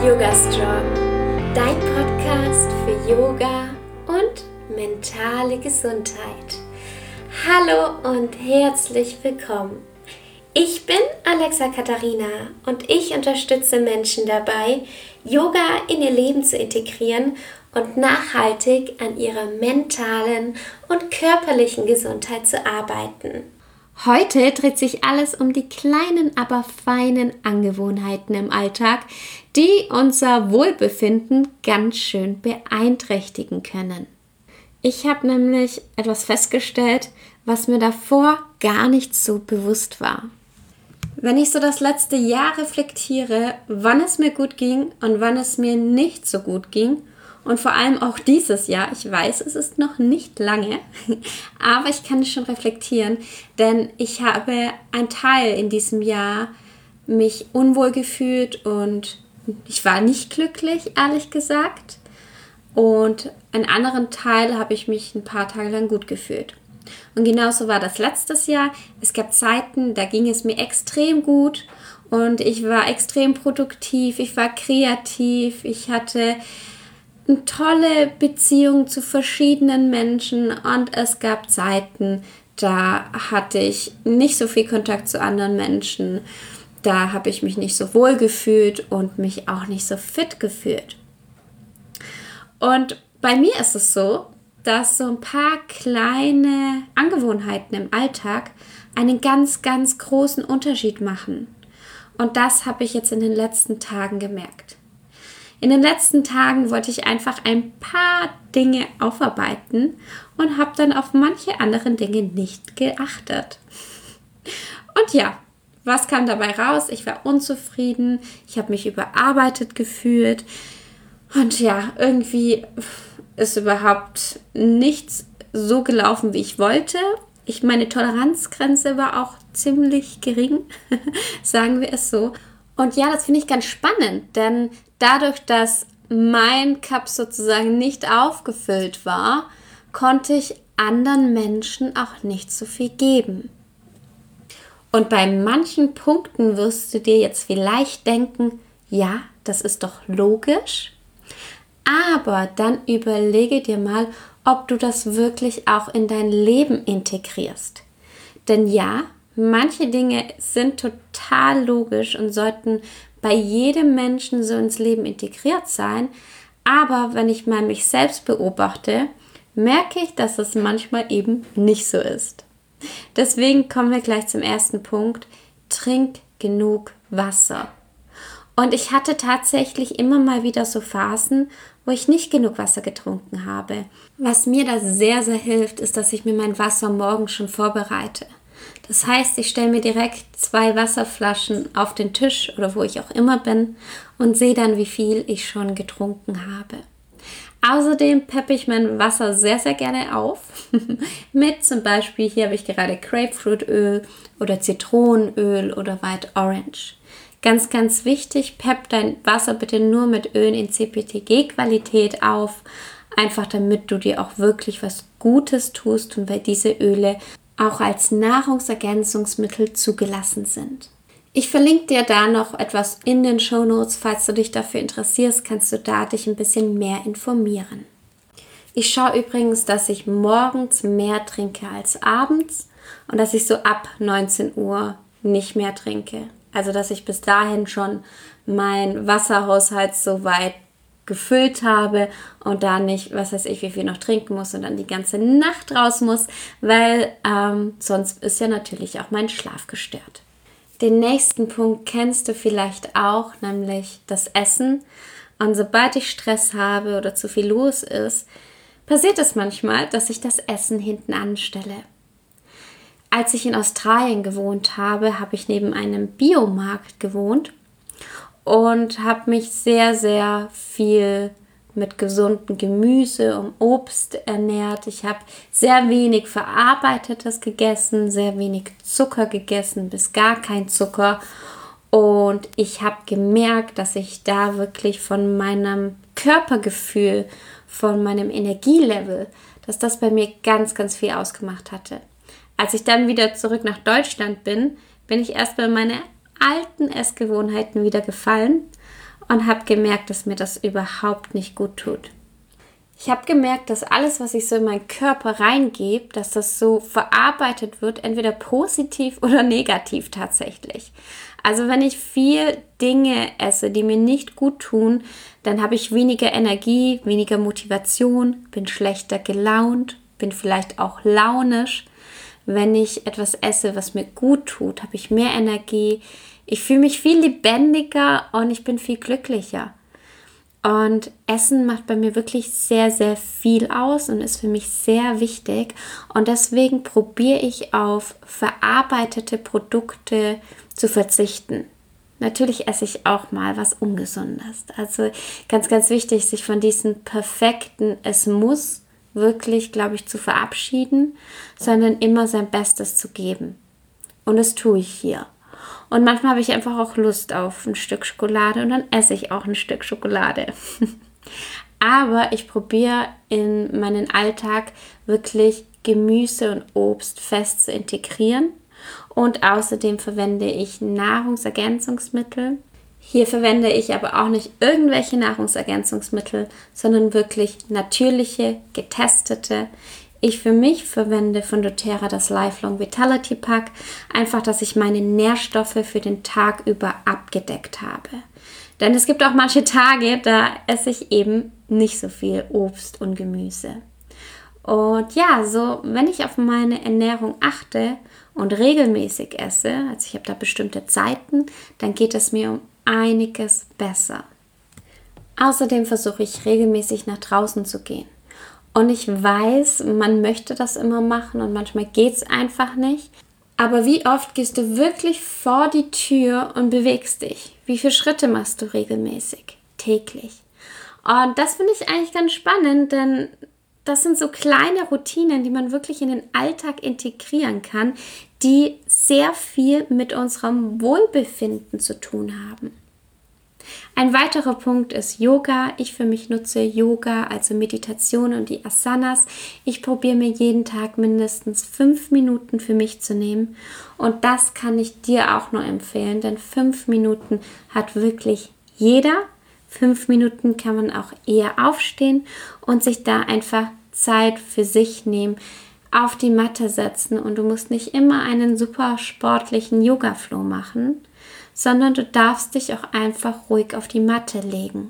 Yoga Strong, dein Podcast für Yoga und mentale Gesundheit. Hallo und herzlich willkommen. Ich bin Alexa Katharina und ich unterstütze Menschen dabei, Yoga in ihr Leben zu integrieren und nachhaltig an ihrer mentalen und körperlichen Gesundheit zu arbeiten. Heute dreht sich alles um die kleinen, aber feinen Angewohnheiten im Alltag, die unser Wohlbefinden ganz schön beeinträchtigen können. Ich habe nämlich etwas festgestellt, was mir davor gar nicht so bewusst war. Wenn ich so das letzte Jahr reflektiere, wann es mir gut ging und wann es mir nicht so gut ging, und vor allem auch dieses Jahr, ich weiß, es ist noch nicht lange, aber ich kann es schon reflektieren, denn ich habe einen Teil in diesem Jahr mich unwohl gefühlt und ich war nicht glücklich, ehrlich gesagt. Und einen anderen Teil habe ich mich ein paar Tage lang gut gefühlt. Und genauso war das letztes Jahr. Es gab Zeiten, da ging es mir extrem gut und ich war extrem produktiv, ich war kreativ, ich hatte eine tolle Beziehung zu verschiedenen Menschen und es gab Zeiten, da hatte ich nicht so viel Kontakt zu anderen Menschen, da habe ich mich nicht so wohl gefühlt und mich auch nicht so fit gefühlt. Und bei mir ist es so, dass so ein paar kleine Angewohnheiten im Alltag einen ganz, ganz großen Unterschied machen. Und das habe ich jetzt in den letzten Tagen gemerkt. In den letzten Tagen wollte ich einfach ein paar Dinge aufarbeiten und habe dann auf manche anderen Dinge nicht geachtet. Und ja, was kam dabei raus? Ich war unzufrieden, ich habe mich überarbeitet gefühlt und ja, irgendwie ist überhaupt nichts so gelaufen, wie ich wollte. Meine Toleranzgrenze war auch ziemlich gering, sagen wir es so. Und ja, das finde ich ganz spannend, denn dadurch, dass mein Cup sozusagen nicht aufgefüllt war, konnte ich anderen Menschen auch nicht so viel geben. Und bei manchen Punkten wirst du dir jetzt vielleicht denken, ja, das ist doch logisch. Aber dann überlege dir mal, ob du das wirklich auch in dein Leben integrierst. Denn ja, manche Dinge sind total logisch und sollten bei jedem Menschen so ins Leben integriert sein. Aber wenn ich mal mich selbst beobachte, merke ich, dass es manchmal eben nicht so ist. Deswegen kommen wir gleich zum ersten Punkt. Trink genug Wasser. Und ich hatte tatsächlich immer mal wieder so Phasen, wo ich nicht genug Wasser getrunken habe. Was mir da sehr, sehr hilft, ist, dass ich mir mein Wasser morgens schon vorbereite. Das heißt, ich stelle mir direkt 2 Wasserflaschen auf den Tisch oder wo ich auch immer bin und sehe dann, wie viel ich schon getrunken habe. Außerdem peppe ich mein Wasser sehr, sehr gerne auf mit zum Beispiel, hier habe ich gerade Grapefruitöl oder Zitronenöl oder White Orange. Ganz, ganz wichtig, pepp dein Wasser bitte nur mit Ölen in CPTG-Qualität auf, einfach damit du dir auch wirklich was Gutes tust und weil diese Öle auch als Nahrungsergänzungsmittel zugelassen sind. Ich verlinke dir da noch etwas in den Shownotes, falls du dich dafür interessierst, kannst du da dich ein bisschen mehr informieren. Ich schaue übrigens, dass ich morgens mehr trinke als abends und dass ich so ab 19 Uhr nicht mehr trinke. Also, dass ich bis dahin schon meinen Wasserhaushalt so weit gefüllt habe und da nicht, was weiß ich, wie viel noch trinken muss und dann die ganze Nacht raus muss, weil sonst ist ja natürlich auch mein Schlaf gestört. Den nächsten Punkt kennst du vielleicht auch, nämlich das Essen. Und sobald ich Stress habe oder zu viel los ist, passiert es manchmal, dass ich das Essen hinten anstelle. Als ich in Australien gewohnt habe, habe ich neben einem Biomarkt gewohnt und habe mich sehr, sehr viel mit gesundem Gemüse und Obst ernährt. Ich habe sehr wenig Verarbeitetes gegessen, sehr wenig Zucker gegessen, bis gar kein Zucker. Und ich habe gemerkt, dass ich da wirklich von meinem Körpergefühl, von meinem Energielevel, dass das bei mir ganz, ganz viel ausgemacht hatte. Als ich dann wieder zurück nach Deutschland bin, bin ich erst bei meinen alten Essgewohnheiten wieder gefallen und habe gemerkt, dass mir das überhaupt nicht gut tut. Ich habe gemerkt, dass alles, was ich so in meinen Körper reingebe, dass das so verarbeitet wird, entweder positiv oder negativ tatsächlich. Also wenn ich viel Dinge esse, die mir nicht gut tun, dann habe ich weniger Energie, weniger Motivation, bin schlechter gelaunt, bin vielleicht auch launisch. Wenn ich etwas esse, was mir gut tut, habe ich mehr Energie. Ich fühle mich viel lebendiger und ich bin viel glücklicher. Und Essen macht bei mir wirklich sehr, sehr viel aus und ist für mich sehr wichtig. Und deswegen probiere ich auf verarbeitete Produkte zu verzichten. Natürlich esse ich auch mal was Ungesundes. Also ganz, ganz wichtig, sich von diesem perfekten Es muss wirklich, glaube ich, zu verabschieden, sondern immer sein Bestes zu geben. Und das tue ich hier. Und manchmal habe ich einfach auch Lust auf ein Stück Schokolade und dann esse ich auch ein Stück Schokolade. Aber ich probiere in meinen Alltag wirklich Gemüse und Obst fest zu integrieren. Und außerdem verwende ich Nahrungsergänzungsmittel. Hier verwende ich aber auch nicht irgendwelche Nahrungsergänzungsmittel, sondern wirklich natürliche, getestete. Ich für mich verwende von doTERRA das Lifelong Vitality Pack, einfach, dass ich meine Nährstoffe für den Tag über abgedeckt habe. Denn es gibt auch manche Tage, da esse ich eben nicht so viel Obst und Gemüse. Und ja, so wenn ich auf meine Ernährung achte und regelmäßig esse, also ich habe da bestimmte Zeiten, dann geht es mir um einiges besser. Außerdem versuche ich regelmäßig nach draußen zu gehen. Und ich weiß, man möchte das immer machen und manchmal geht es einfach nicht. Aber wie oft gehst du wirklich vor die Tür und bewegst dich? Wie viele Schritte machst du regelmäßig? Täglich. Und das finde ich eigentlich ganz spannend, denn das sind so kleine Routinen, die man wirklich in den Alltag integrieren kann, die sehr viel mit unserem Wohlbefinden zu tun haben. Ein weiterer Punkt ist Yoga. Ich für mich nutze Yoga, also Meditation und die Asanas. Ich probiere mir jeden Tag mindestens 5 Minuten für mich zu nehmen. Und das kann ich dir auch nur empfehlen, denn 5 Minuten hat wirklich jeder. 5 Minuten kann man auch eher aufstehen und sich da einfach Zeit für sich nehmen, auf die Matte setzen. Und du musst nicht immer einen super sportlichen Yoga-Flow machen, sondern du darfst dich auch einfach ruhig auf die Matte legen.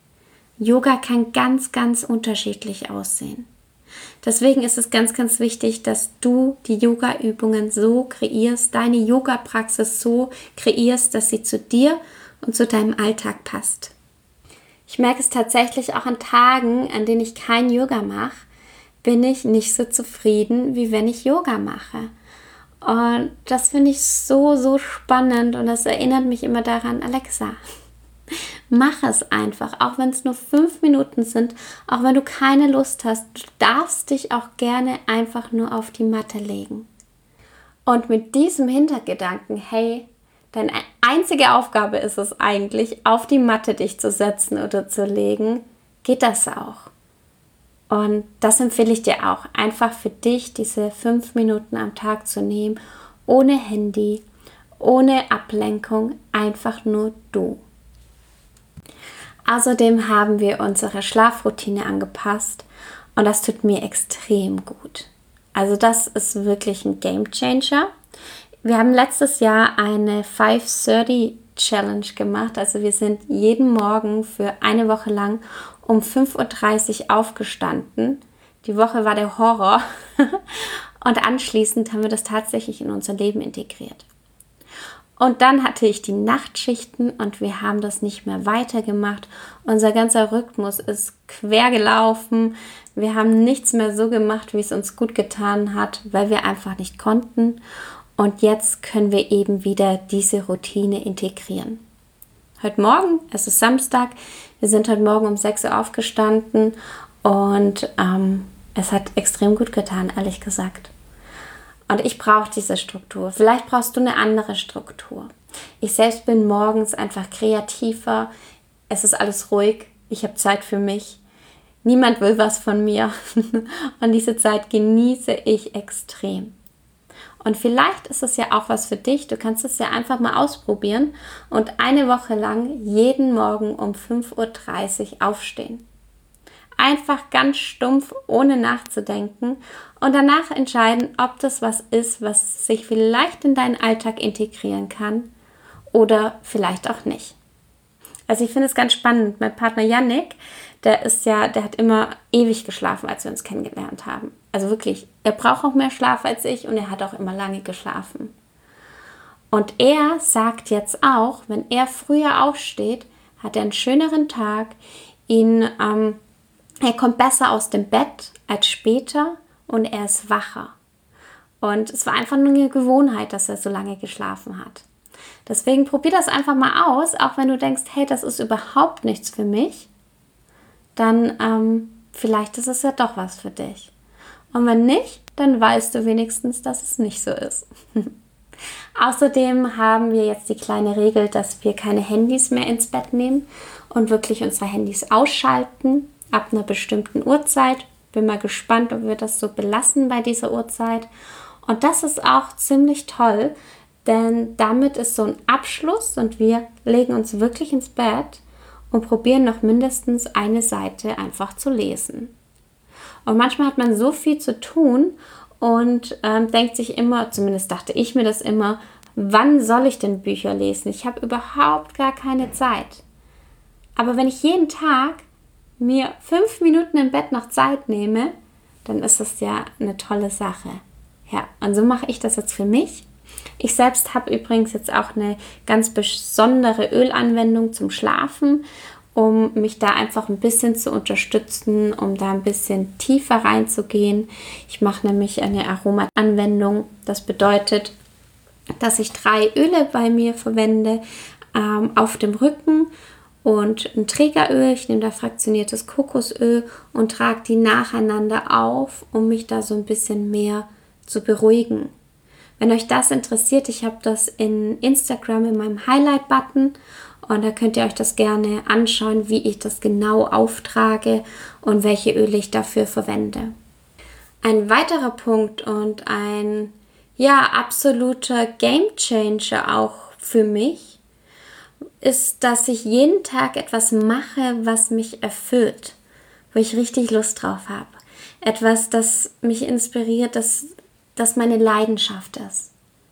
Yoga kann ganz, ganz unterschiedlich aussehen. Deswegen ist es ganz, ganz wichtig, dass du die Yoga-Übungen so kreierst, deine Yoga-Praxis so kreierst, dass sie zu dir und zu deinem Alltag passt. Ich merke es tatsächlich auch an Tagen, an denen ich kein Yoga mache, bin ich nicht so zufrieden, wie wenn ich Yoga mache. Und das finde ich so, so spannend und das erinnert mich immer daran, Alexa, mach es einfach, auch wenn es nur 5 Minuten sind, auch wenn du keine Lust hast, du darfst dich auch gerne einfach nur auf die Matte legen. Und mit diesem Hintergedanken, hey, deine einzige Aufgabe ist es eigentlich, auf die Matte dich zu setzen oder zu legen, geht das auch. Und das empfehle ich dir auch, einfach für dich diese 5 Minuten am Tag zu nehmen, ohne Handy, ohne Ablenkung, einfach nur du. Außerdem haben wir unsere Schlafroutine angepasst und das tut mir extrem gut. Also das ist wirklich ein Gamechanger. Wir haben letztes Jahr eine 5:30 Challenge gemacht, also wir sind jeden Morgen für eine Woche lang um 5:30 Uhr aufgestanden. Die Woche war der Horror und anschließend haben wir das tatsächlich in unser Leben integriert. Und dann hatte ich die Nachtschichten und wir haben das nicht mehr weitergemacht. Unser ganzer Rhythmus ist quer gelaufen. Wir haben nichts mehr so gemacht, wie es uns gut getan hat, weil wir einfach nicht konnten. Und jetzt können wir eben wieder diese Routine integrieren. Heute Morgen, es ist Samstag, wir sind heute Morgen um 6 Uhr aufgestanden und es hat extrem gut getan, ehrlich gesagt. Und ich brauche diese Struktur. Vielleicht brauchst du eine andere Struktur. Ich selbst bin morgens einfach kreativer. Es ist alles ruhig. Ich habe Zeit für mich. Niemand will was von mir. Und diese Zeit genieße ich extrem. Und vielleicht ist es ja auch was für dich. Du kannst es ja einfach mal ausprobieren und eine Woche lang jeden Morgen um 5:30 Uhr aufstehen. Einfach ganz stumpf, ohne nachzudenken und danach entscheiden, ob das was ist, was sich vielleicht in deinen Alltag integrieren kann oder vielleicht auch nicht. Also ich finde es ganz spannend. Mein Partner Yannick, der hat immer ewig geschlafen, als wir uns kennengelernt haben. Also wirklich, er braucht auch mehr Schlaf als ich und er hat auch immer lange geschlafen. Und er sagt jetzt auch, wenn er früher aufsteht, hat er einen schöneren Tag, er kommt besser aus dem Bett als später und er ist wacher. Und es war einfach nur eine Gewohnheit, dass er so lange geschlafen hat. Deswegen probier das einfach mal aus, auch wenn du denkst, hey, das ist überhaupt nichts für mich, dann vielleicht ist es ja doch was für dich. Und wenn nicht, dann weißt du wenigstens, dass es nicht so ist. Außerdem haben wir jetzt die kleine Regel, dass wir keine Handys mehr ins Bett nehmen und wirklich unsere Handys ausschalten ab einer bestimmten Uhrzeit. Bin mal gespannt, ob wir das so belassen bei dieser Uhrzeit. Und das ist auch ziemlich toll, denn damit ist so ein Abschluss und wir legen uns wirklich ins Bett und probieren noch mindestens eine Seite einfach zu lesen. Und manchmal hat man so viel zu tun und denkt sich immer, zumindest dachte ich mir das immer, wann soll ich denn Bücher lesen? Ich habe überhaupt gar keine Zeit. Aber wenn ich jeden Tag mir 5 Minuten im Bett noch Zeit nehme, dann ist das ja eine tolle Sache. Ja, und so mache ich das jetzt für mich. Ich selbst habe übrigens jetzt auch eine ganz besondere Ölanwendung zum Schlafen, um mich da einfach ein bisschen zu unterstützen, um da ein bisschen tiefer reinzugehen. Ich mache nämlich eine Aromaanwendung. Das bedeutet, dass ich 3 Öle bei mir verwende, auf dem Rücken und ein Trägeröl. Ich nehme da fraktioniertes Kokosöl und trage die nacheinander auf, um mich da so ein bisschen mehr zu beruhigen. Wenn euch das interessiert, ich habe das in Instagram in meinem Highlight-Button und da könnt ihr euch das gerne anschauen, wie ich das genau auftrage und welche Öle ich dafür verwende. Ein weiterer Punkt und ein absoluter Gamechanger auch für mich ist, dass ich jeden Tag etwas mache, was mich erfüllt, wo ich richtig Lust drauf habe. Etwas, das mich inspiriert, das meine Leidenschaft ist.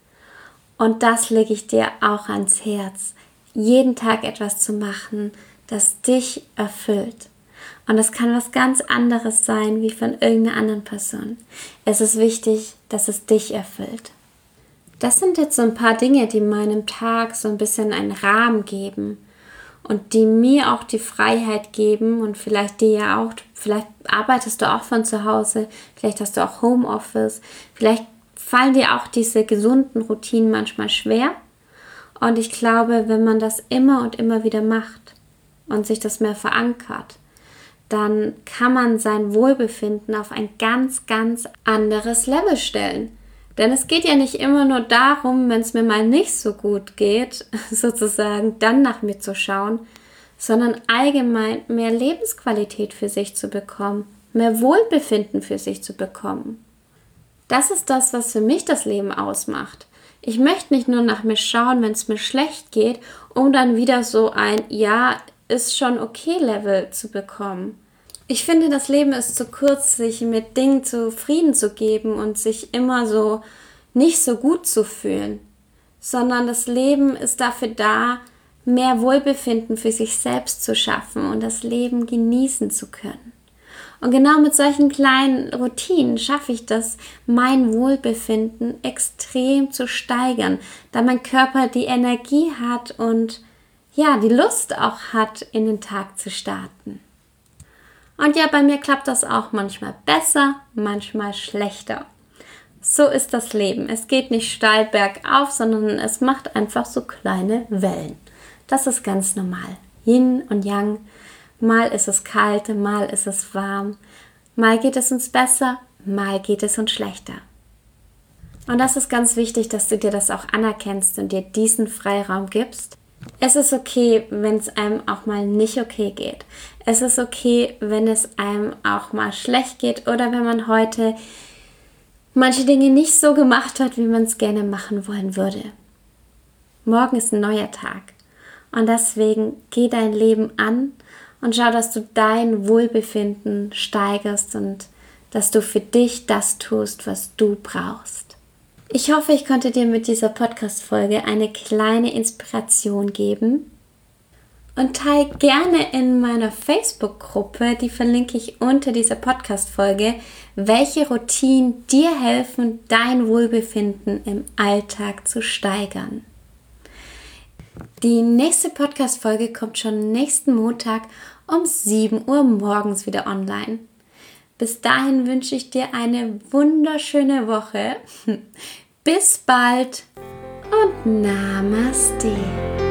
Und das lege ich dir auch ans Herz, jeden Tag etwas zu machen, das dich erfüllt. Und das kann was ganz anderes sein, wie von irgendeiner anderen Person. Es ist wichtig, dass es dich erfüllt. Das sind jetzt so ein paar Dinge, die meinem Tag so ein bisschen einen Rahmen geben und die mir auch die Freiheit geben und vielleicht dir ja auch, vielleicht arbeitest du auch von zu Hause, vielleicht hast du auch Homeoffice, vielleicht fallen dir auch diese gesunden Routinen manchmal schwer und ich glaube, wenn man das immer und immer wieder macht und sich das mehr verankert, dann kann man sein Wohlbefinden auf ein ganz, ganz anderes Level stellen. Denn es geht ja nicht immer nur darum, wenn es mir mal nicht so gut geht, sozusagen dann nach mir zu schauen, sondern allgemein mehr Lebensqualität für sich zu bekommen, mehr Wohlbefinden für sich zu bekommen. Das ist das, was für mich das Leben ausmacht. Ich möchte nicht nur nach mir schauen, wenn es mir schlecht geht, um dann wieder so ein ist schon okay Level zu bekommen. Ich finde, das Leben ist zu kurz, sich mit Dingen zufrieden zu geben und sich immer so nicht so gut zu fühlen, sondern das Leben ist dafür da, mehr Wohlbefinden für sich selbst zu schaffen und das Leben genießen zu können. Und genau mit solchen kleinen Routinen schaffe ich das, mein Wohlbefinden extrem zu steigern, da mein Körper die Energie hat und die Lust auch hat, in den Tag zu starten. Und bei mir klappt das auch manchmal besser, manchmal schlechter. So ist das Leben. Es geht nicht steil bergauf, sondern es macht einfach so kleine Wellen. Das ist ganz normal. Yin und Yang. Mal ist es kalt, mal ist es warm. Mal geht es uns besser, mal geht es uns schlechter. Und das ist ganz wichtig, dass du dir das auch anerkennst und dir diesen Freiraum gibst. Es ist okay, wenn es einem auch mal nicht okay geht. Es ist okay, wenn es einem auch mal schlecht geht oder wenn man heute manche Dinge nicht so gemacht hat, wie man es gerne machen wollen würde. Morgen ist ein neuer Tag und deswegen geh dein Leben an und schau, dass du dein Wohlbefinden steigerst und dass du für dich das tust, was du brauchst. Ich hoffe, ich konnte dir mit dieser Podcast-Folge eine kleine Inspiration geben und teile gerne in meiner Facebook-Gruppe, die verlinke ich unter dieser Podcast-Folge, welche Routinen dir helfen, dein Wohlbefinden im Alltag zu steigern. Die nächste Podcast-Folge kommt schon nächsten Montag um 7 Uhr morgens wieder online. Bis dahin wünsche ich dir eine wunderschöne Woche. Bis bald und Namaste.